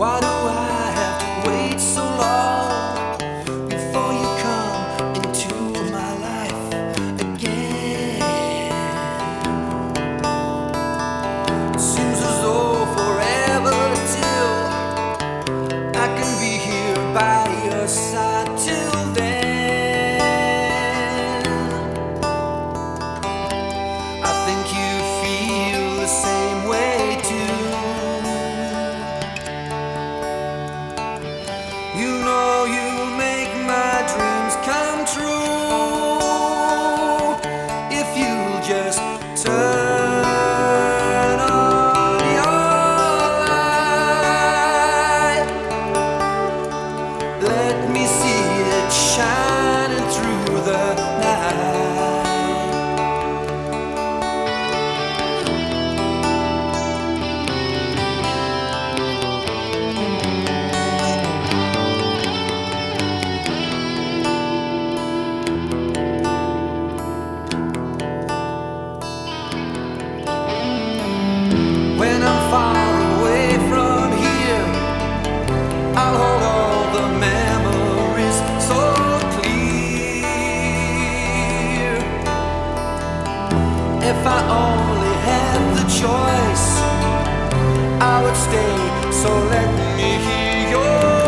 Why do I have to wait so long before you come into my life again? Seems as though forever till I can be here by your side till then. I think you feel the same way too. You know you'll make my dreams come true if you'll just turn on your light. Let me see it shining through the night. When I'm far away from here, I'll hold all the memories so clear. If I only had the choice, I would stay, so let me hear your